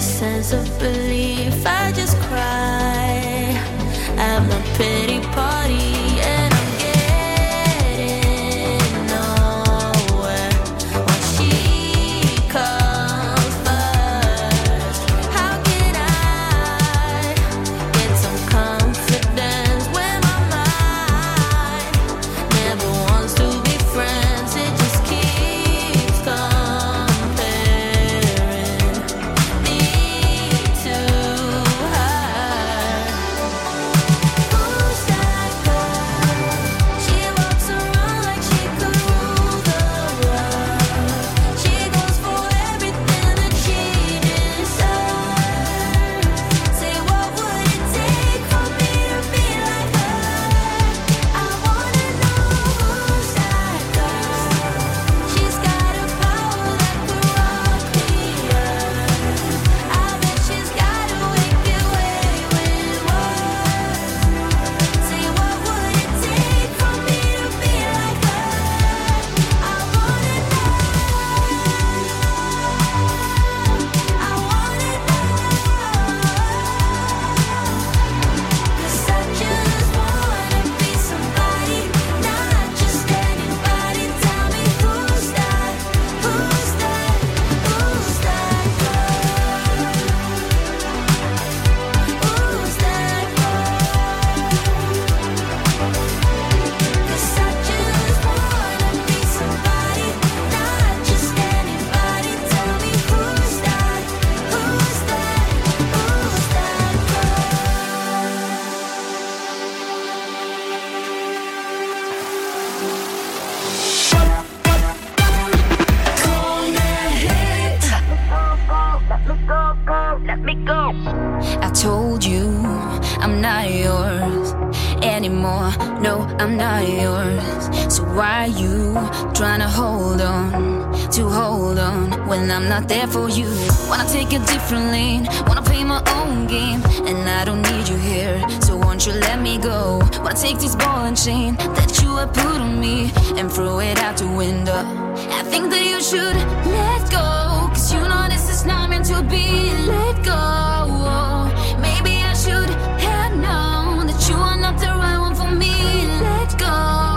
sense of belief. I just cry at my pity party, and I'm getting nowhere when she comes first. How can I get some confidence when my mind never wants to be friends? It just keeps comparing me to her. Who's that girl? She walks around like she could rule the world. She goes for everything that she deserves. Say, what would it take for me to be like her? I wanna know who's that girl. She's got a power that could rock the earth. I bet she's got a wicked way with words. Say, what would it take for me to be like her? I wanna know. I wanna know. 'Cause I just wanna be somebody, not just anybody. Tell me who's that? Who's that? Who's that girl? Who's that girl? 'Cause I just wanna be somebody, not just anybody. Tell me who's that? Who's that? Who's that Let me go. I told you I'm not yours anymore. No, I'm not yours. So why you trying to hold on when I'm not there for you? Wanna take a different lane, wanna play my own game, and I don't need you here. So won't you let me go? Wanna take this ball and chain that you have put on me and throw it out the window. I think that you should let go, 'cause you know this is not meant to be. Let go. Maybe I should have known that you are not the right one for me. Let go.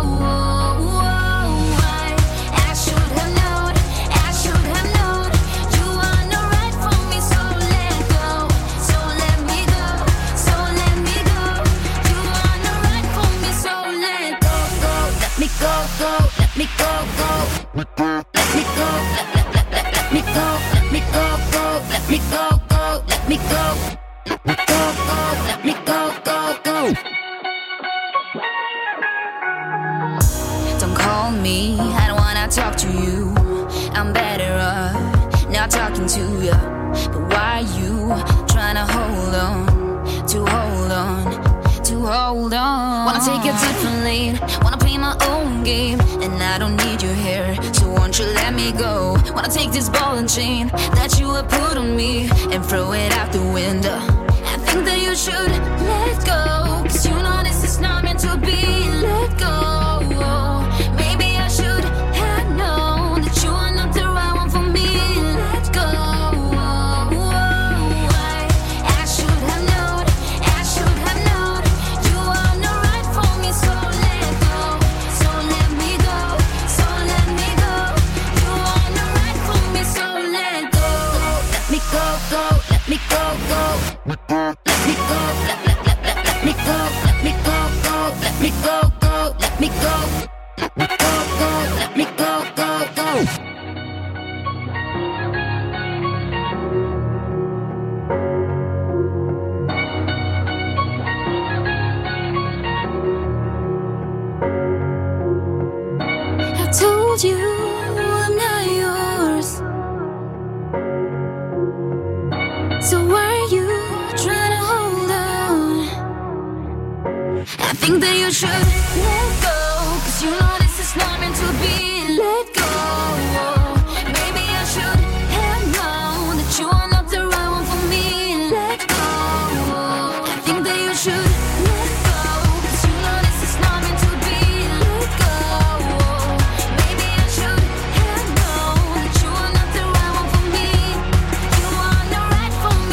I should have known. I should have known you are not right for me. So let go. So let me go. So let me go. You are not right for me. So let go. Let me go. Let me go. Let me go. Let me go. Let me go. Let me go. Let me go. Let me go. Don't call me, I don't wanna talk to you. I'm better off not talking to you. But why you trying to hold on? Wanna take a different lane, wanna play my own game, and I don't need you here. So won't you let me go? Wanna take this ball and chain that you have put on me and throw it out the window. I think that you should let go, 'cause you know this is not meant to be. Let go. Maybe I should have known that you are not the right one for me. Let go. I should have known. I should have known you are not right for me. So let go. So let me go. So let me go. You are not right for me. So let go. Let me go. Let me go. Let me go. Let me go. Let me go. Let me go. Let me go. Let me go. Let me go. I told you I'm not yours. So why are you trying to hold on? I think that you should let go, 'cause you know this is not meant to be. Let go. Maybe I should have known that you are not the right one for me. Let go. I think that you should let go, 'cause you know this is not meant to be. Let go. Maybe I should have known that you are not the right one for me. You are not right for me.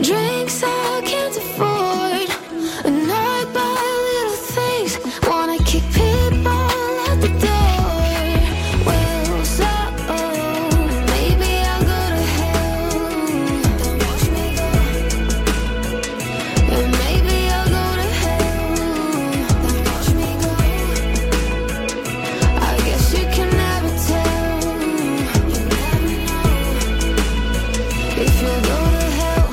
Drinks I can't afford, and I buy little things. Wanna kick people out the door. Well, so maybe I'll go to hell. Don't watch me go. And maybe I'll go to hell. Don't watch me go. I guess you can never tell. You never know if you'll go to hell.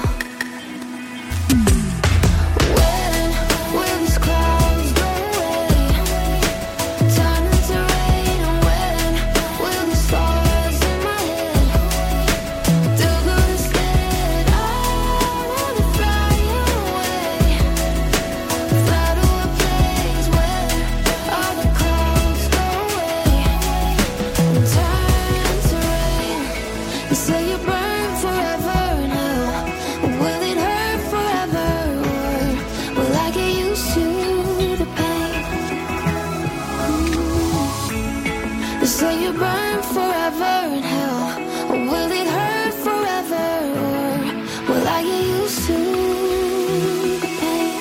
When will these clouds go away? Turn into rain. And when will the stars in my head do good instead? I wanna fly away, fly to a place where all the clouds go away and turn to rain. You say you burn forever now. Will it hurt forever, or will I get used to the pain? You say you burn forever in hell. Will it hurt forever, or will I get used to the pain?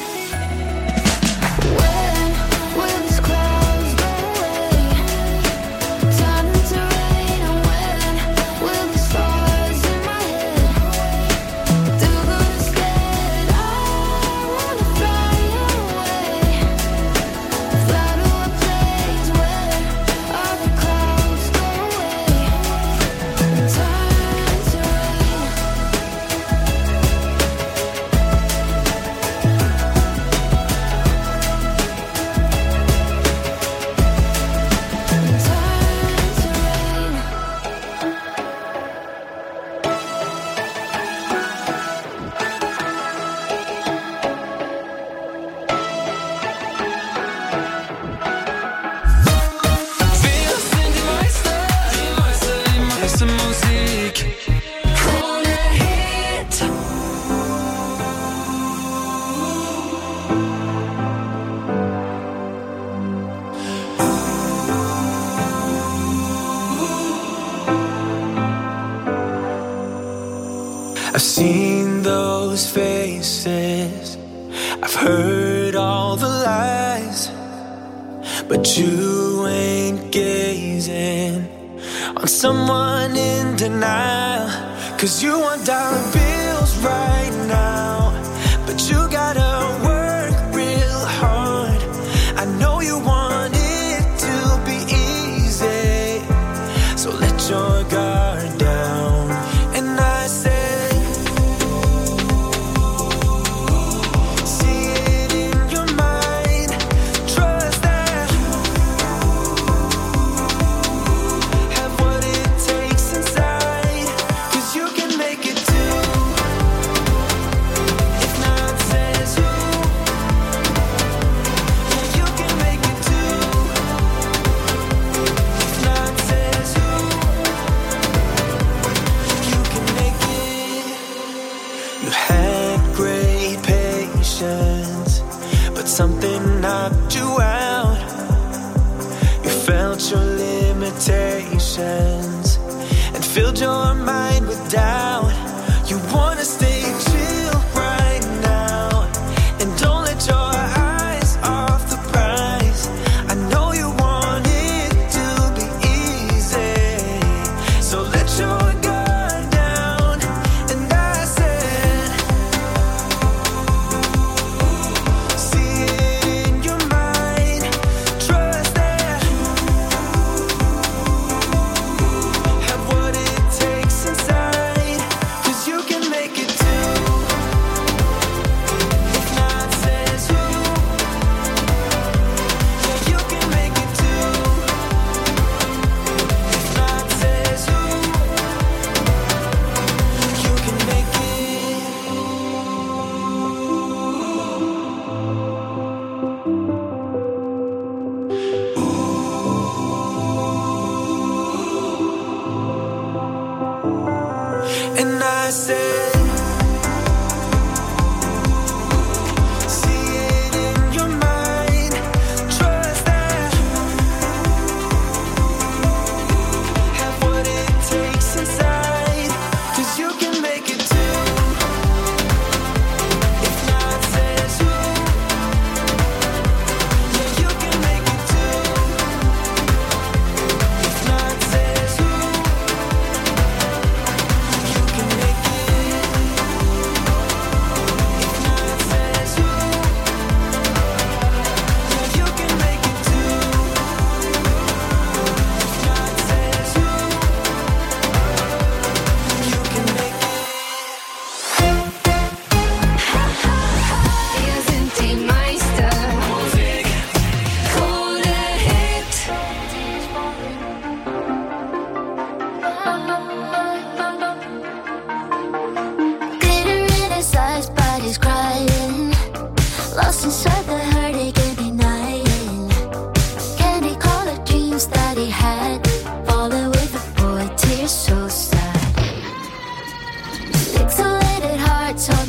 When will these clouds go away? Turn into rain. And when will the stars in my head do good instead? I wanna fly away, fly to a place where all the clouds go away and turn to rain. I've seen those faces, I've heard all the lies, but you ain't gazing on someone in denial. 'Cause you want dollar bills right now, but you gotta work real hard. I know you want it to be easy, so let your guard down. And I say, something knocked you out. You felt your limitations and filled your mind with doubt. You wanna stay chill right now and don't let your eyes off the prize. I know you want it to be easy, so let your guard down. And I said, see it in your mind, trust that, have what it takes inside.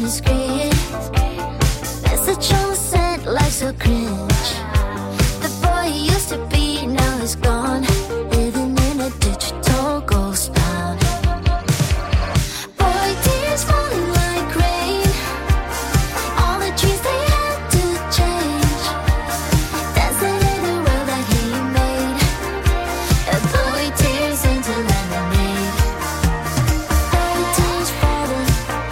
screen. Message on sent, life so cringe. The boy he used to be now is gone, living in a digital ghost town. Boy, tears falling like rain. All the dreams they had to change. Dancing in the world that he made. A boy tears into lemonade. Boy, tears falling.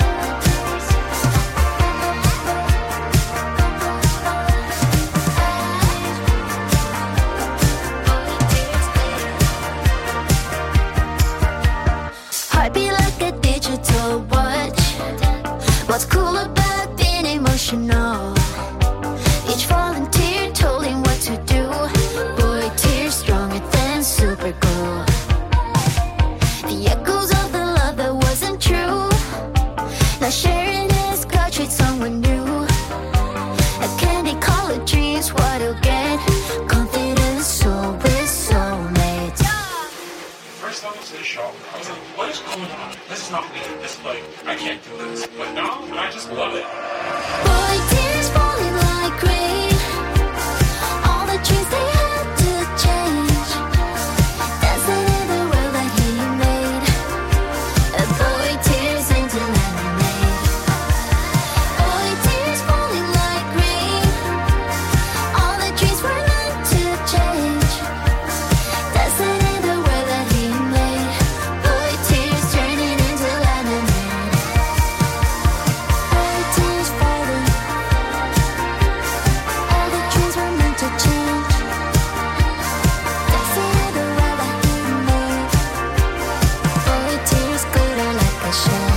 Heartbeat like a digital watch. What's cool about being emotional? Each falling tear told him what to do. Boy, tears stronger than super glue. The echoes of the love that wasn't true. Now sharing his country someone new. A candy colored dreams, what he'll get. Confidence, soul with soulmates. First I was in shock. I was like, what is going on? This is not me. This is like, I can't do this. But now, I just love it. Boy, tears falling like rain. All the dreams they had to change. Dancing in the world that he made. A boy tears into lemonade. Boy, tears falling like rain. All the dreams were meant to change. Dancing in the world that he made. Boy, tears turning into lemonade. Boy, tears falling. All the dreams were meant to change. Dancing in the world that he made. Boy, tears glitter like a shell.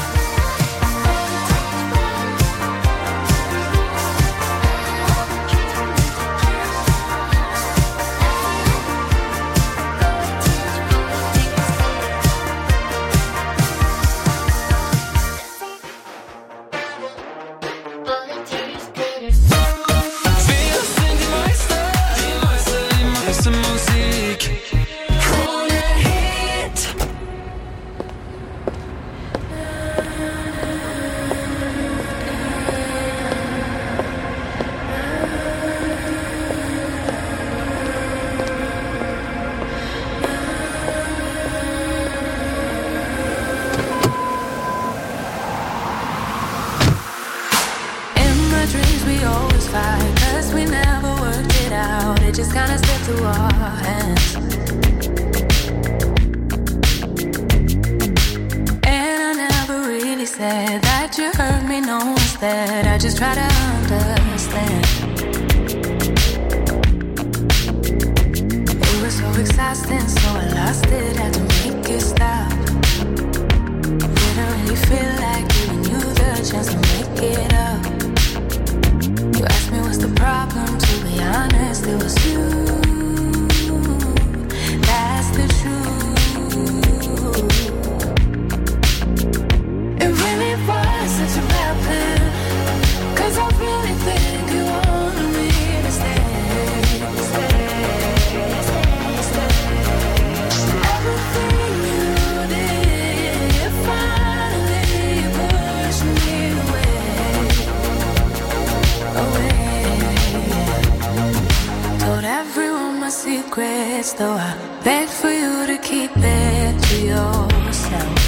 Boy, tears glitter. Die meiste Musik. Krone Hit. In my dreams we always fight, 'cause we never worked it out. It just kinda slipped through our hands. And I never really said that you hurt me, no, instead I just try to understand. It was so exhausting, so I lost it, had to make it stop. Didn't really feel like giving you the chance to make it up. You asked me what's the problem, to be honest, it was you. That's the truth. It really was such a bad plan, 'cause I really think you wanted me to stay. Everything you did, you finally pushed me away. Told everyone my secrets, though I begged for you to keep it to yourself.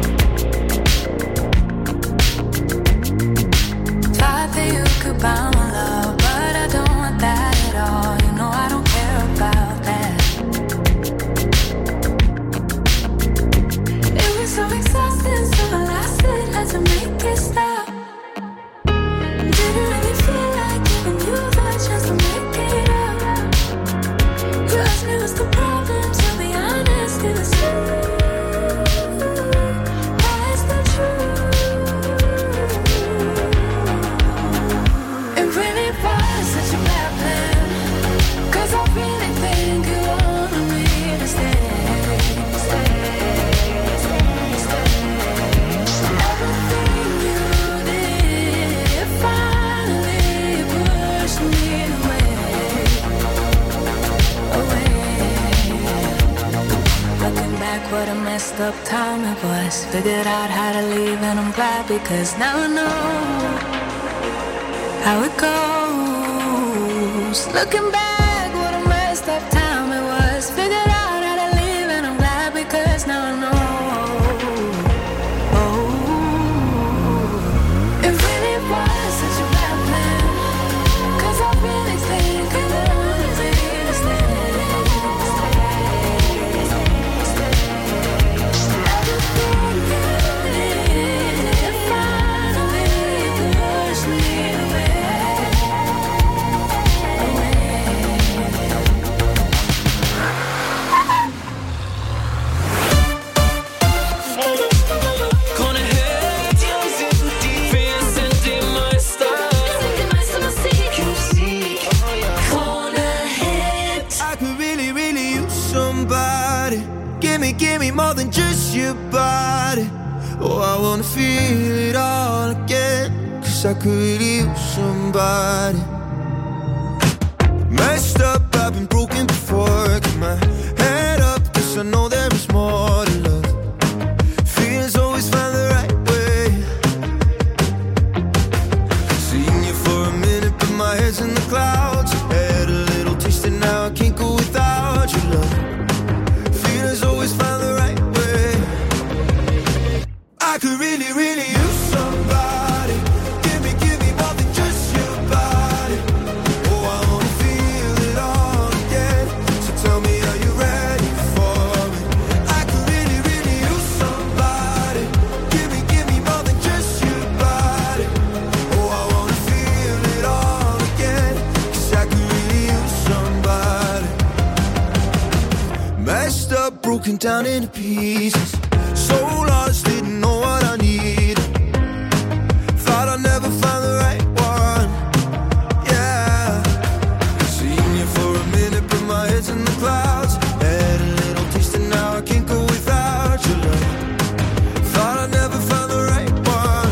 Thought that you could buy my love, but I don't want that at all. You know I don't care about that. It was so exhausting, so I lasted, had to make it stop. Didn't really feel like giving you the chance to make it up. You asked me what's the problem, to be messed up time it was. Figured out how to leave and I'm glad because now I know how it goes. Looking back, what a messed up time it was. Figured out how to leave and I'm glad because now I know. Oh, it really was such a bad plan. 'Cause I really think that I was here to stay. Give me more than just your body. Oh, I wanna feel it all again. 'Cause I could really use somebody. Messed up, I've been broken before. Keep my head up, 'cause I know there is more to love. Feelings always find the right way. Seeing you for a minute, but my head's in the clouds. Had a little taste and now I can't go without your love. Always find the right way. I could really, really use somebody. Give me more than just your body. Oh, I wanna feel it all again. So tell me, are you ready for me? I could really, really use somebody. Give me more than just your body. Oh, I wanna feel it all again. 'Cause I could really use somebody. Messed up, broken down into pieces. So lost, didn't know what I needed. Thought I'd never find the right one. Yeah. Seen you for a minute, but my head's in the clouds. Had a little taste and now I can't go without your love. Thought I'd never find the right one.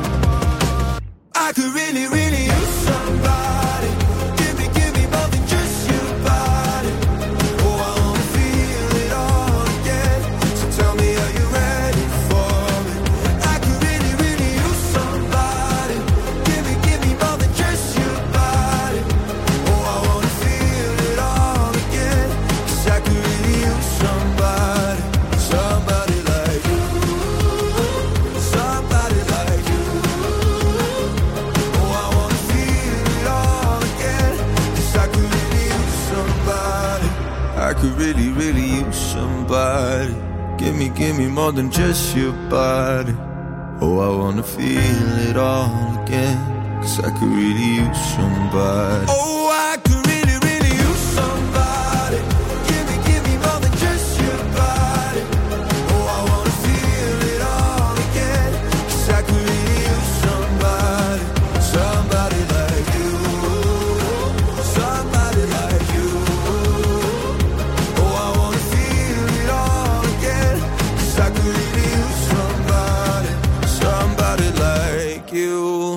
I could really, really use somebody. Give me more than just your body. Oh, I wanna feel it all again. So tell me, are you ready for me? I could really, really use somebody. Give me more than just your body. Oh, I wanna feel it all again. 'Cause I could really use somebody. Somebody like you. Somebody like you. Oh, I wanna feel it all again. 'Cause I could really use somebody. I could really, really use somebody. Give me more than just your body. Oh, I wanna feel it all again. 'Cause I could really use somebody. Oh, I could really, really use somebody. Give me more than just your body. Oh, I wanna feel it all again. 'Cause I could really use somebody. Somebody like you. Somebody like you. Oh, I wanna feel it all again. 'Cause I could really use somebody. Somebody like you.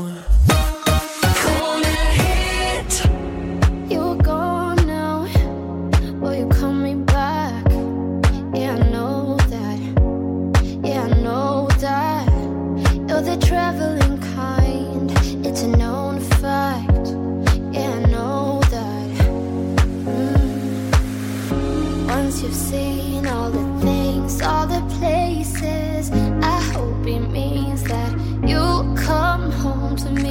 You're gone now. Will you call me back? Yeah, I know that. Yeah, I know that. You're the traveling kind. It's a known fact. Yeah, I know that. Once you've seen all the things, all the places, I hope it means that you'll come home to me.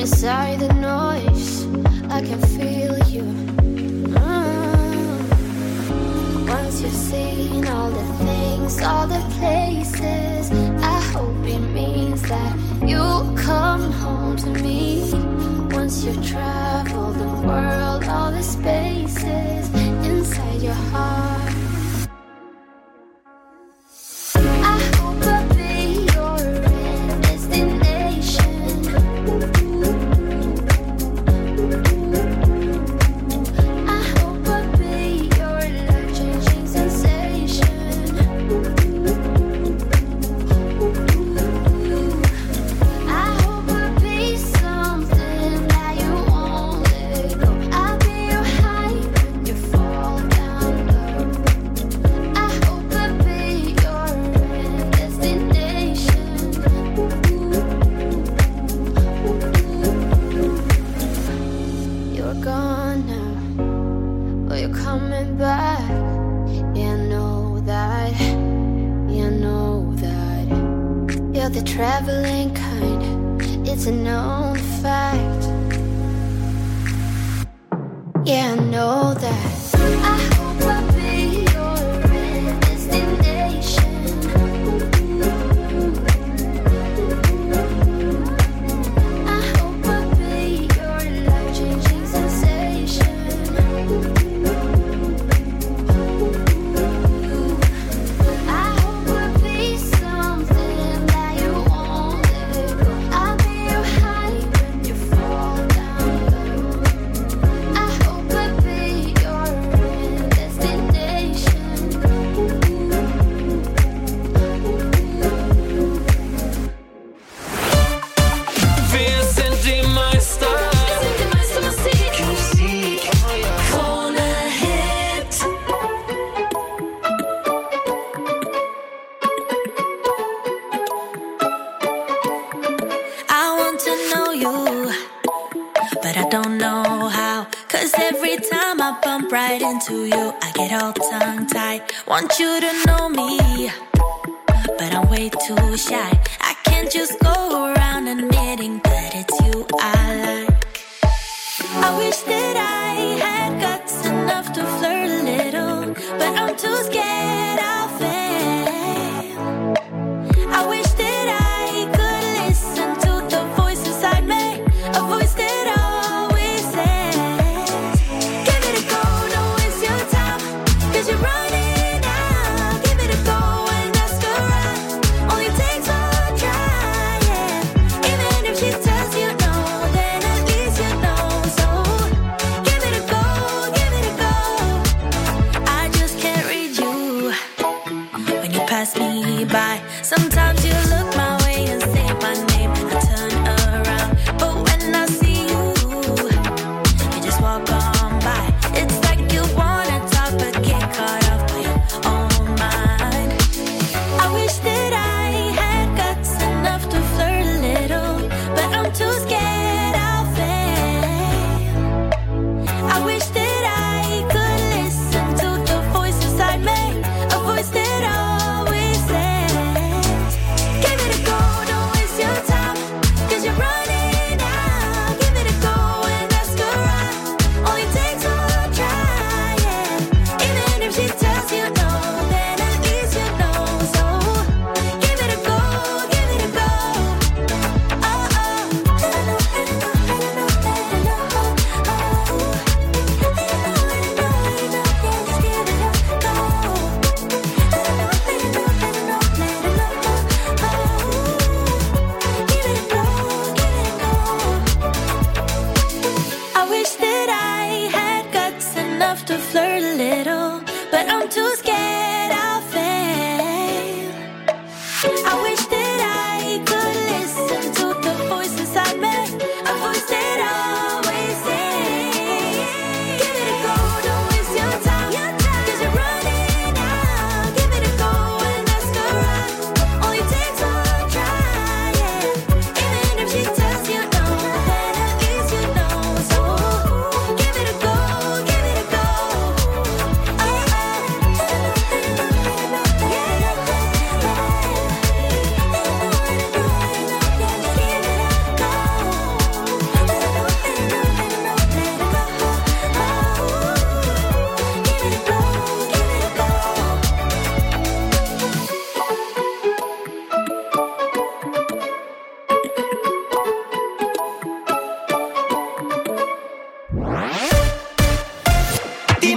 Inside the noise, I can feel you. Once you've seen all the things, all the places, I hope it means that you'll come home to me. Once you've traveled the world, all the spaces inside your heart. The traveling kind, it's a known fact. Yeah, I know that. I hope I'll be your destination. I hope I'll be your life-changing sensation. I hope I'll be something that you won't let go. I'll be your high when you fall down low. I hope I'll be your destination. Wir sind die Meister. Musik. Krone Hit. I want to know you, but I don't know how. 'Cause every time I bump right into you, I get all tongue-tied. Want you to know me, but I'm way too shy. I can't just go around admitting that it's you I like. I wish that I had guts enough to flirt a little, but I'm too scared I'll fail. I wish that I could listen to the voice inside me, a voice that always says, give it a go, don't waste your time, 'cause you're running out. Give it a go and ask her out, only takes one try, yeah. Even if she tells you no, then at least you know. So give it a go, give it a go. I just can't read you when you pass me by. Sometimes you look my way and say my name, I turn around, but when I see you, you just walk on by. It's like you wanna talk but get caught up by your own mind. I wish that I had guts enough to flirt a little, but I'm too scared I'll fail. I wish that I could listen to the voice inside me, a voice that always says, give it a go, don't waste your time, 'cause you're running out. Give it a go and ask her out, only takes one try, yeah. Even if she tells you no, then at least you know. So give it a go, give it a go. Oh, oh. I wish that I had guts enough to flirt a little, but I'm too scared I'll fail. I wish that I could listen to the voice inside me, a voice that always says, give it a go, don't waste your time, 'cause you're running out. Give it a go and ask her out, only takes one try, yeah. Even if she tells you no, then at least you know. So give it a go, give it a go. Oh, oh.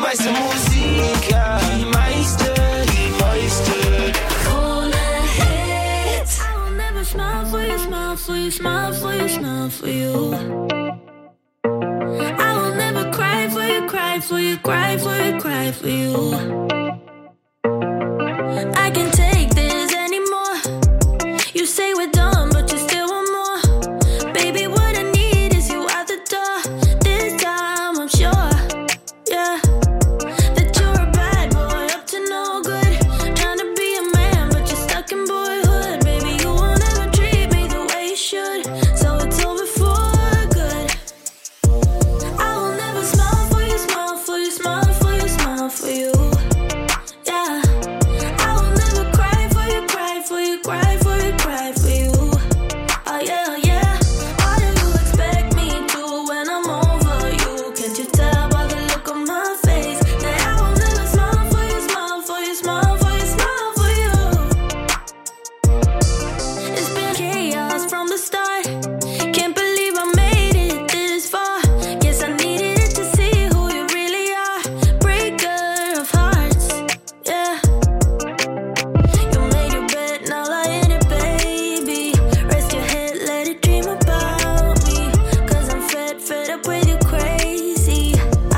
meiste Musik, ja, die meiste. Ohne Hits. I will never smile for you, smile for you, smile for you, smile for you. I will never cry for you, cry for you, cry for you, cry for you. I can't take this anymore. You say we're done, but you still want more. Baby, what I need is you out the door. This time I'm sure, yeah, that you're a bad boy up to no good. Trying to be a man, but you're stuck in boyhood. Baby, you won't ever treat me the way you should. So it's over for good. I will never smile for you, smile for you, smile for you, smile for you. Yeah. I will never cry for you, cry for you, cry for you, cry for you. Oh yeah, oh yeah. What do you expect me to when I'm over you? Can't you tell by the look on my face that I will never smile for you, smile for you, smile for you, smile for you? It's been chaos from the start. Can't believe I made it this far. Guess I needed it to see who you really are. Breaker of hearts, yeah. You made your bed, now lie in it, baby. Rest your head, let it dream about me. Cause I'm fed up with you crazy.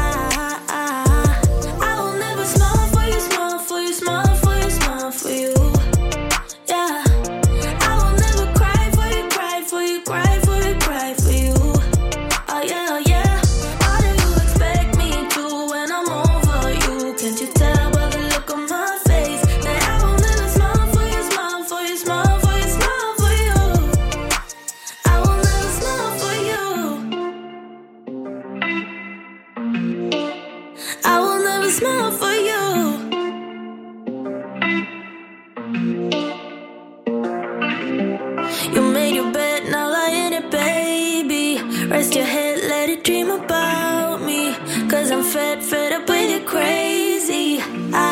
I will never smile for you, smile for you, smile for you, smile for you. Yeah. I will never cry for you, cry for you, cry for you, cry for you. Oh yeah, oh yeah. What do you expect me to when I'm over you? Can't you tell by the look on my face that I will never smile for you, smile for you, smile for you, smile for you? I will never smile for you. I will never smile for you. You made your bed, now lie in it, baby. Rest your head, let it dream about me. Cause I'm fed up with you crazy.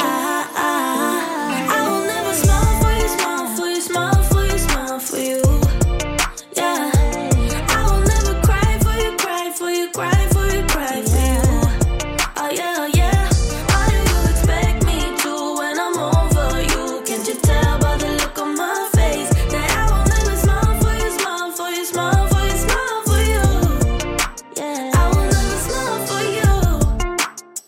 I will never smile for you, smile for you, smile for you, smile for you. Yeah. I will never cry for you, cry for you, cry for you, cry for you. Oh yeah, oh yeah. What do you expect me to when I'm over you? Can't you tell by the look on my face that I will never smile for you, smile for you, smile for you, smile for you? Yeah. I will never smile for you.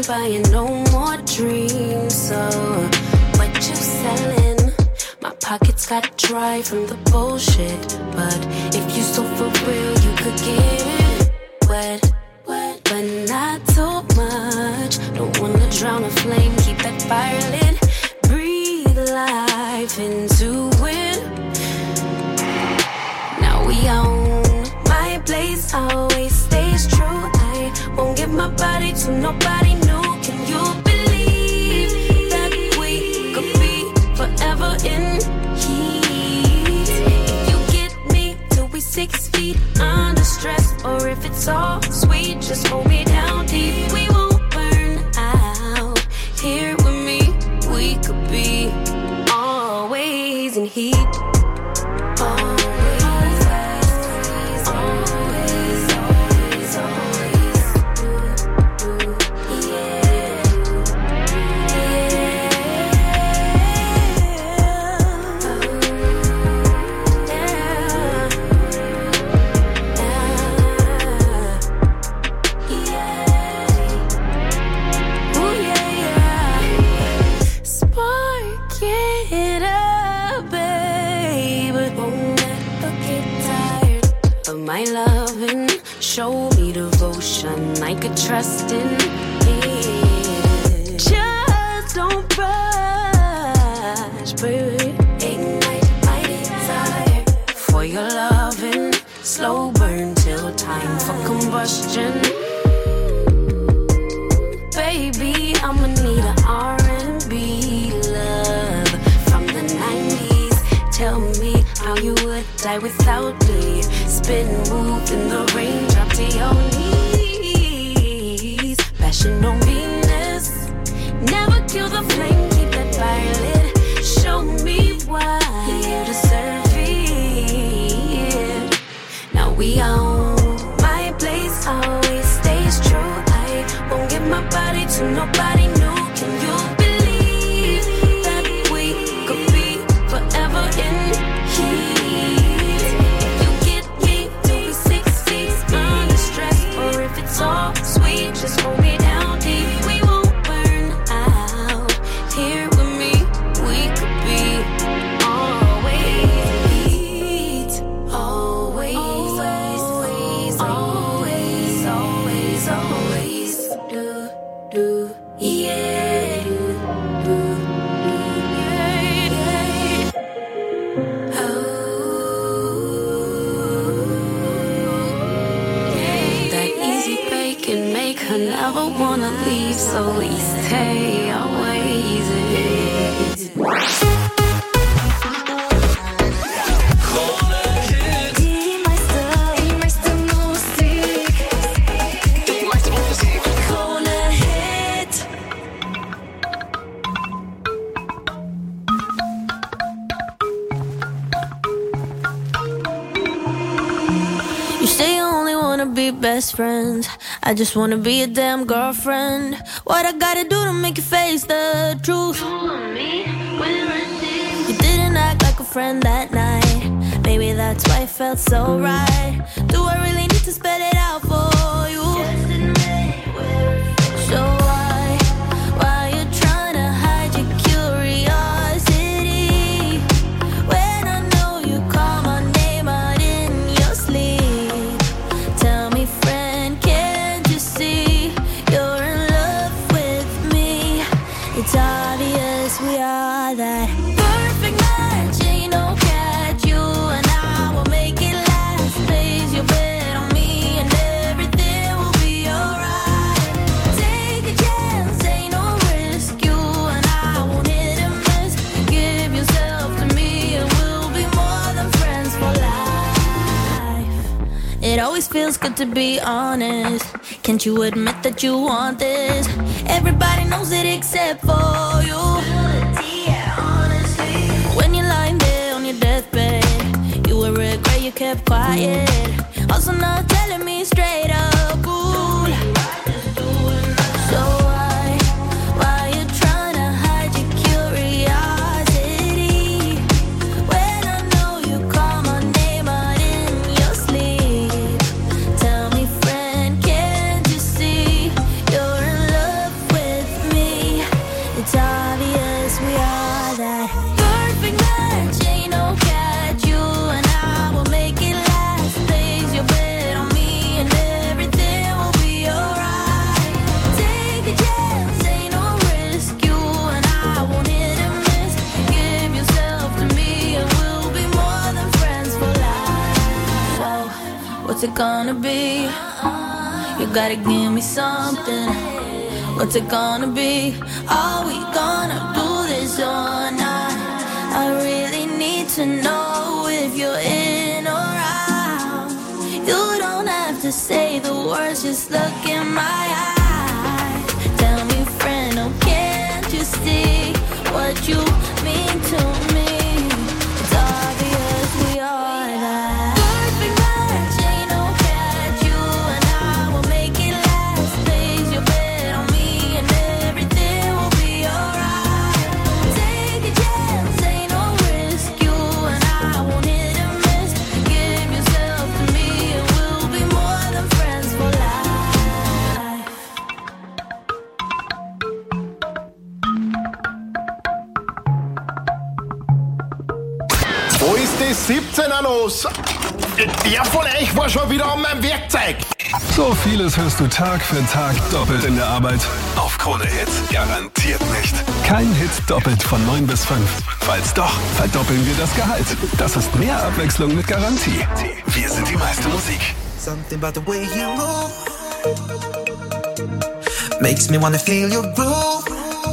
ain't buying no more dreams. So what you selling? My pockets got dry from the bullshit. But if you so for real, you could get it wet, but not too much. Don't wanna drown a flame, keep that fire lit. Breathe life into it. Now we own my place, always stays true. I won't give my body to nobody new. Can you believe that we could be forever in heat? If you get me till we 6 feet under stress, or if it's all sweet, just hold me down deep. We won't burn out. Here with me, we could be always in heat. My loving, show me devotion I could trust in it. Just don't rush, baby. Ignite my desire for your loving. Slow burn till time for combustion. Baby, I'ma need an R&B love from the 90s. Tell me how you would die without me. Spin, move in the rain, drop to your knees. Passion on Venus, never kill the flame, keep that fire lit. Show me why you deserve it. Now we own my place, always stays true. I won't give my body to nobody new. Can you believe that we could be forever in heat? So sweet, just hold me down deep. We won't burn out. Here with me, we could be always heat. Always, always, always, always, always. Do, yeah. Do, yeah. Oh. Can make her never wanna leave, so we stay always in. You say you only wanna be best friends. I just wanna be a damn girlfriend. What I gotta do to make you face the truth? You didn't act like a friend that night. Maybe that's why it felt so right. Do I really need to spell it out for you? So why you trying to hide your curiosity when I know you call my name out in your sleep? Tell me, friend, can't you see you're in love with me? It's obvious we are that perfect match. Ain't no catch, you and I will make it last. Place your bet on me and everything will be alright. Take a chance, ain't no risk. You and I won't hit and miss. Give yourself to me and we'll be more than friends for life. It always feels good to be honest. Can't you admit that you want this? Everybody knows it except for you. When you're lying there on your deathbed, you will regret you kept quiet. Also not telling me straight up, cool. So why you trying to hide your curiosity when I know you call my name out in your sleep? Tell me, friend, can't you see you're in love with it gonna be? You gotta give me something. What's it gonna be? Are we gonna do this all night? I really need to know if you're in or out. You don't have to say the words, just look in my eyes. Tell me, friend, oh, can't you see what you mean to me? It's obvious we are that perfect match, ain't no catch. You and I will make it last. Place your bet on me and everything will be alright. Take a chance, ain't no risk. You and I won't hit and miss. Give yourself to me and we'll be more than friends for life. Wo ist die 17er los? Ja, von euch war schon wieder an meinem Werkzeug. So vieles hörst du Tag für Tag doppelt in der Arbeit. Auf Krone Hit garantiert nicht. Kein Hit doppelt von 9 bis 5. Falls doch, verdoppeln wir das Gehalt. Das ist mehr Abwechslung mit Garantie. Wir sind die meiste Musik. Something about the way you move makes me wanna feel your groove.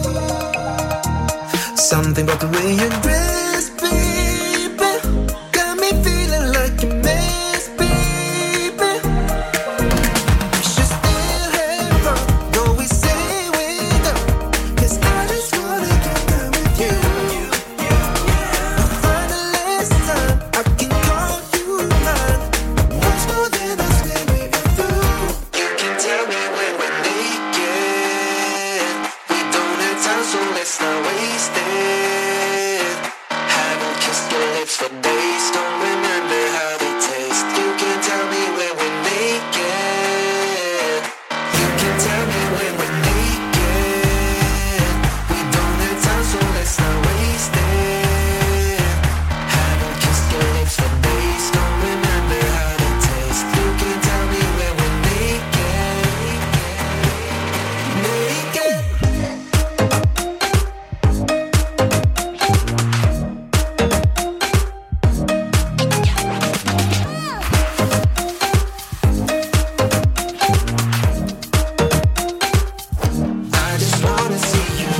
Something about the way you dress, baby, got me feeling like a mess, baby. We should still have fun, though we say we don't. 'Cause I just wanna get down with you. For the last time, I can call you mine. What's more than us when we are through? You can tell me when we're naked. We don't have time, so let's not waste it. Haven't kissed your lips for days, don't remember how they taste. You can tell me when we're naked. You can tell me when we're naked. We don't have time, so let's not waste it. Haven't kissed your lips for days, don't remember how they taste. You can tell me when we're naked. Naked. I just wanna see you.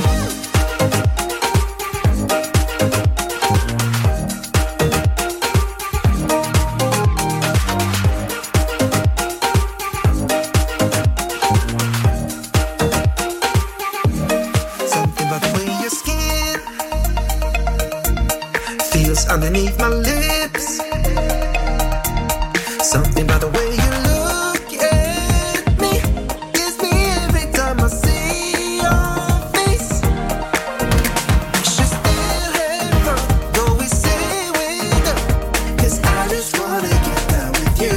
Something about the way your skin feels underneath my lips. Something about the way you look at me gets me every time I see your face. We should still have fun, though we say we don't. 'Cause I just wanna get down with you.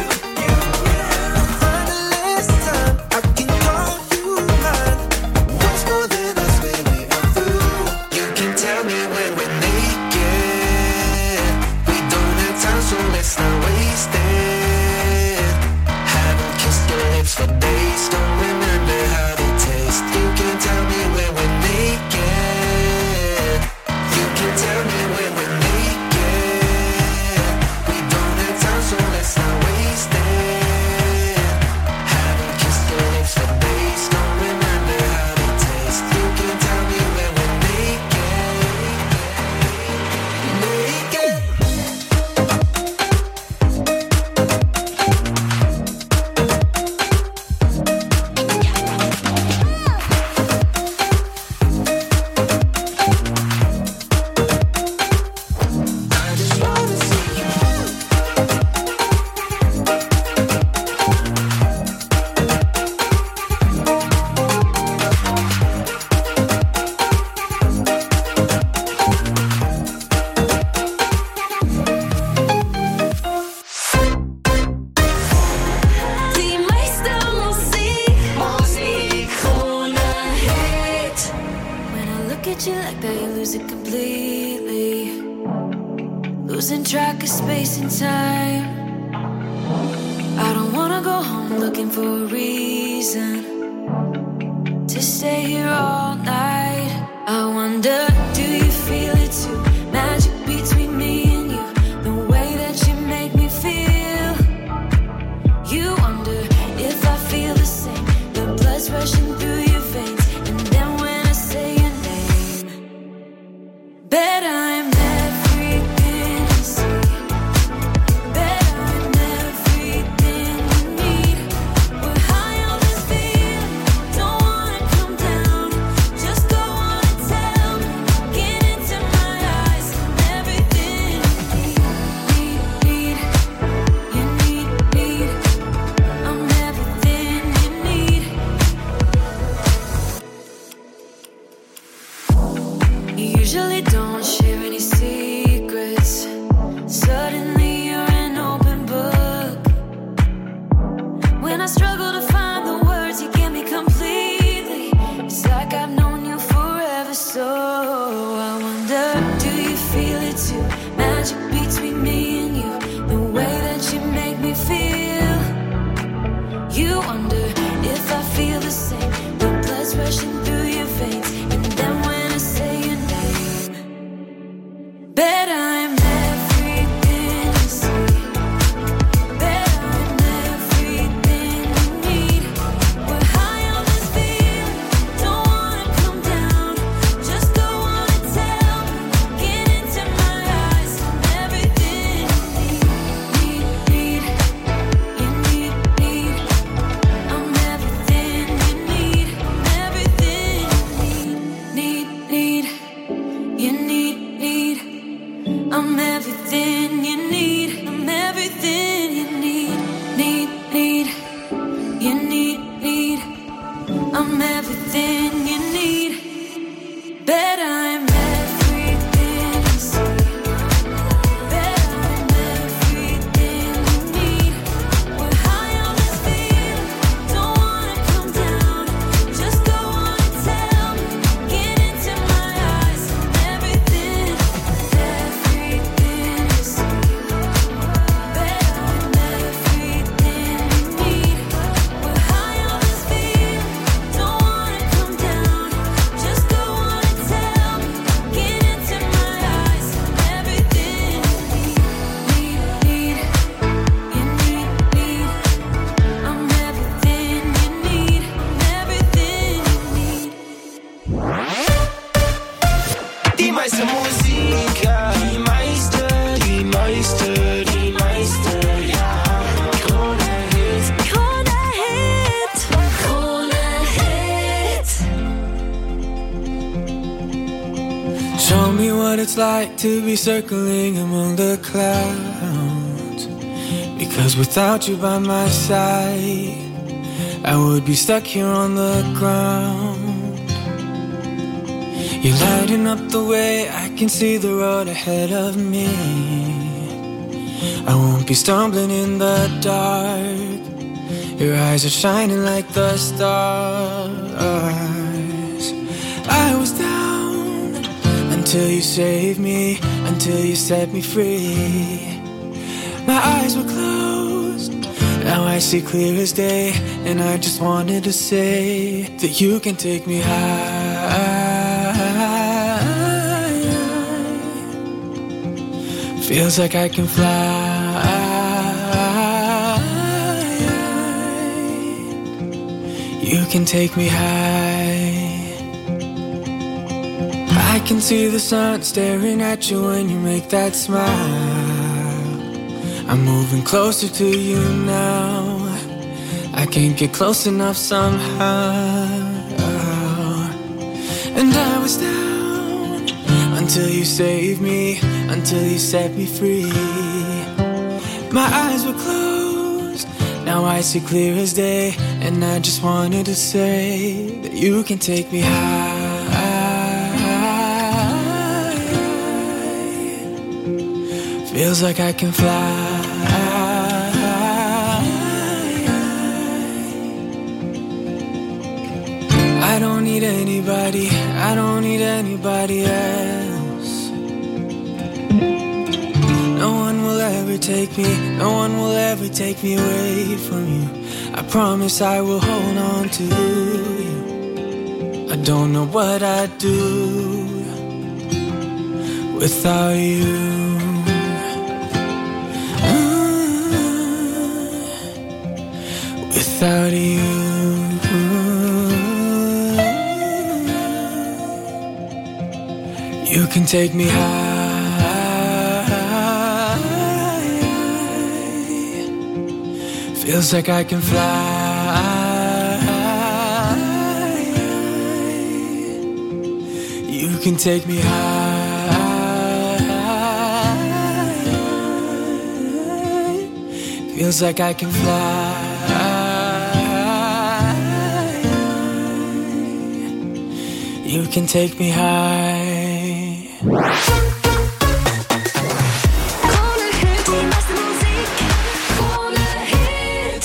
For the last time, I can call you mine. What's more than us when we are through? You can tell me when we're naked. We don't have time, so let's not waste it. Haven't kissed your lips for days, don't remember how they taste. You can tell me when we're naked. You can tell me when we're naked. We don't have time, so let's not waste it. Haven't kissed your lips for days, don't remember how they taste. You can tell me when we're naked. Naked. I just wanna see you. Die meiste Musik ohne Hate. When I look at you like that, you lose it completely. Losing track of space and time. I don't wanna go home looking for a reason to stay here all night. I wonder, do you feel it too? Magic between me and you, the way that you make me feel. it's you. Magic between me and you. The way that you make me feel. You wonder if I feel the same. The blood's rushing through your veins. And then when I say your name, bet I'm everything you see. Bet I'm everything you need. We're high on this feeling. Don't wanna come down. Just don't wanna tell me. Get into my eyes. I'm everything you need. You need. I'm everything you need. Everything you need. I'm everything you need. I'm everything you need. You need. I'm everything you need. Bet I'm everything you see. Bet I'm everything you need. We're high on this feeling. Don't wanna come down. Just don't wanna tell me. Get into my eyes. I'm everything you see. Bet I'm everything you need. We're high on this feeling. Don't wanna come down. Just don't wanna tell me. Get into my eyes. I'm everything you need. I'm everything you need. Everything you need. Die meiste Musik, ja. Die meiste, ja. Krone Hit. Krone Hit. Krone Hit. Show me what it's like to be circling among the clouds. Because without you by my side, I would be stuck here on the ground. You're lighting up the way, I can see the road ahead of me. I won't be stumbling in the dark. Your eyes are shining like the stars. I was down until you saved me, until you set me free. My eyes were closed, now I see clear as day. And I just wanted to say that you can take me high. Feels like I can fly. You can take me high. I can see the sun staring at you when you make that smile. I'm moving closer to you now. I can't get close enough somehow. And I was down until you saved me, until you set me free. My eyes were closed, now I see clear as day. And I just wanted to say that you can take me high. Feels like I can fly. I don't need anybody, I don't need anybody else. No one will ever take me, no one will ever take me away from you. I promise I will hold on to you. I don't know what I'd do without you. Without you. You can take me high. Feels like I can fly. You can take me high. Feels like I can fly. You can take me high. Krone Hit, die meiste Musik. Krone Hit.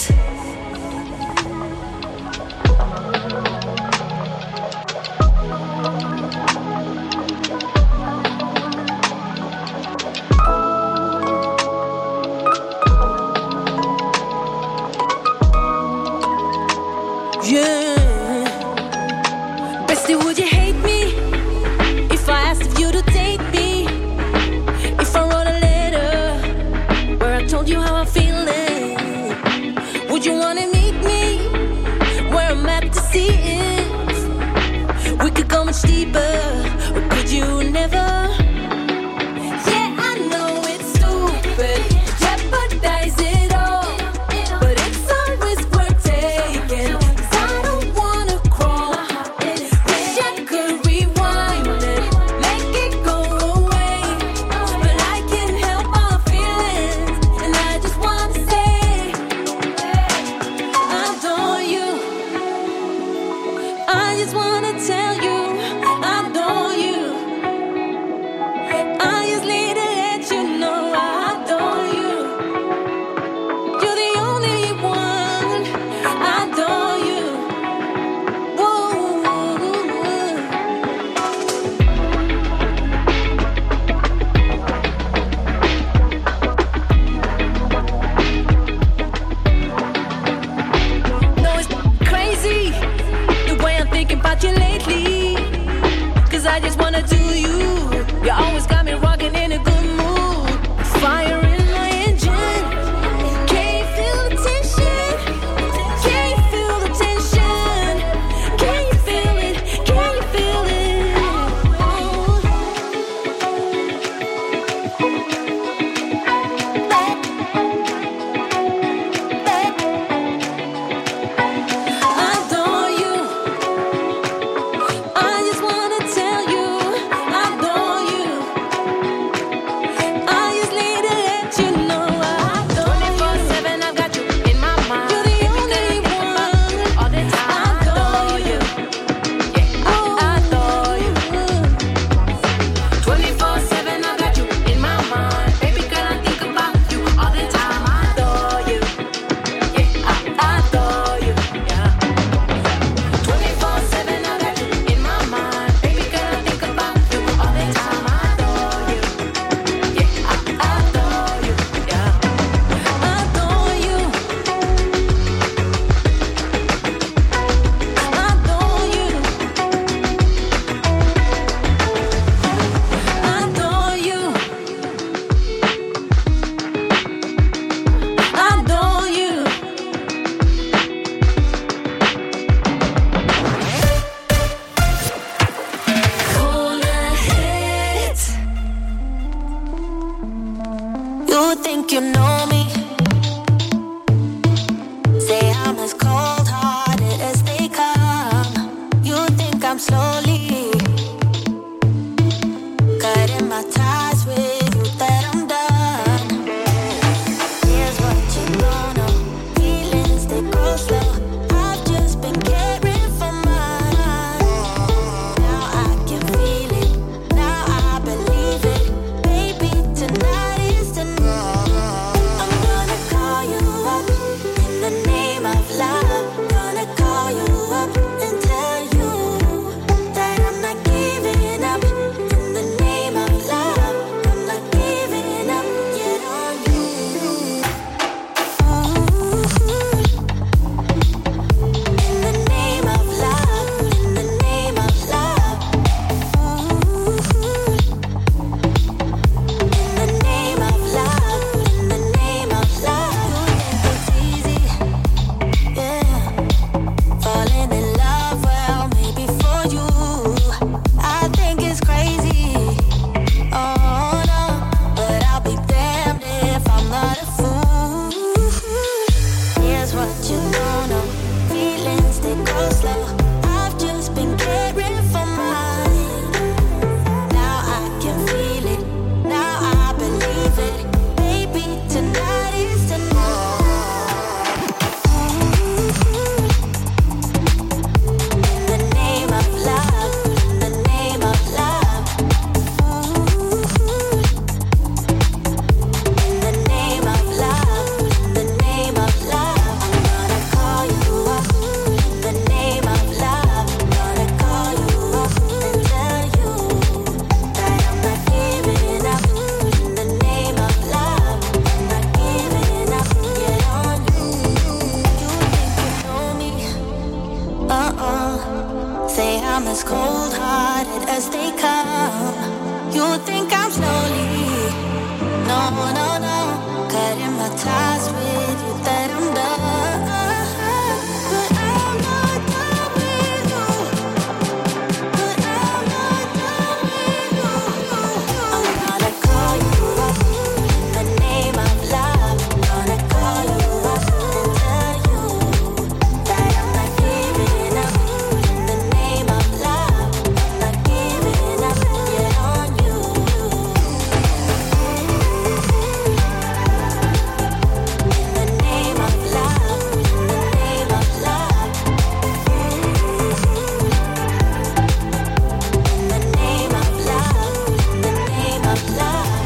You think you know me? Say I'm as cold-hearted as they come. You think I'm slowly cutting my ties with you, that I'm done. Here's what you don't know. Feelings, they grow slow. I've just been caring for mine. Now I can feel it. Now I believe it. Baby, tonight is the night. I'm gonna call you up in the name of love. Gonna call you up and tell you that I'm not giving up. In the name of love, I'm not giving up yet on you. In the name of love, in the name of love. In the name of love, in the name of love. It's easy, yeah. Falling in love, well, maybe for you. I think it's crazy, oh no. But I'll be damned if I'm not a fool. Here's what you don't know. Feelings, they go slow. I've just been caring for mine. Now I can feel it. Now I believe it. Baby, tonight is the night. In the name of love, in the name of love. In the name of love, in the name of love. I'm gonna call you up in the name of love. Gonna call you up and tell you that I'm not giving up. In the name of love, I'm not giving up yet on you. You think you know me? Say I'm as cold-hearted as they come. You think I'm slowly, no, no, no, cutting my ties with you, that I'm done. But I'm not done with you. But I'm not done with you. I'm gonna call you up in the name of love. Gonna call you up and tell you that I'm not giving up. In the name of love, I'm not giving up yet on you. In the name of love, in the name of love. In the name of love, in the name of love.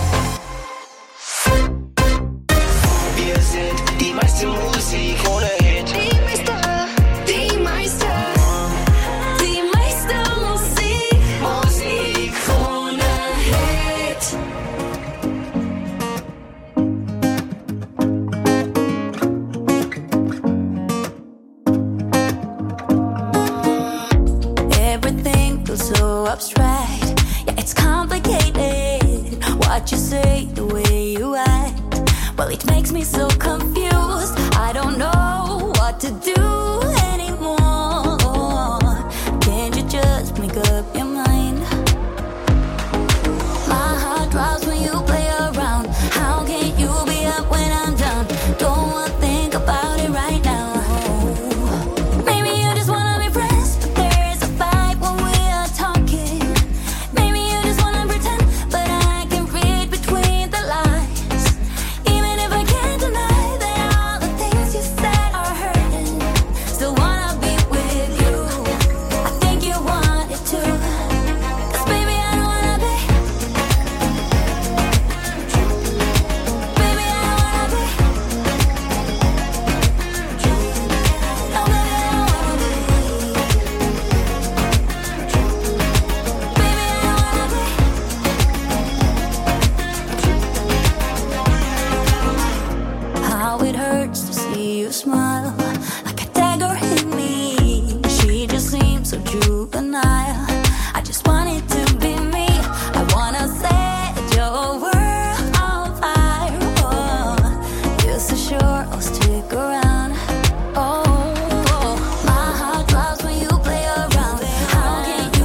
Wir sind die meiste Musik ohne Hit. Die meiste Musik, Musik ohne Hit. Everything feels so abstract. Yeah, it's complicated. What you say, the way you act. Well, it makes me so confused. I don't know what to do anymore. Can't you just make up your mind? My heart drops when you play around. How can you be up when I'm down? Don't wanna think about it right now. Maybe you just wanna be friends, but there's a fight when we are talking. Maybe you just wanna pretend, but I can read between the lines. Even if I can't deny that all the things you said are hurting, still wanna be with you. I think you want it too. 'Cause baby, I don't wanna be. Baby, I don't wanna be. No, baby, I don't wanna be. Baby, I don't wanna be. How it hurts to see you smile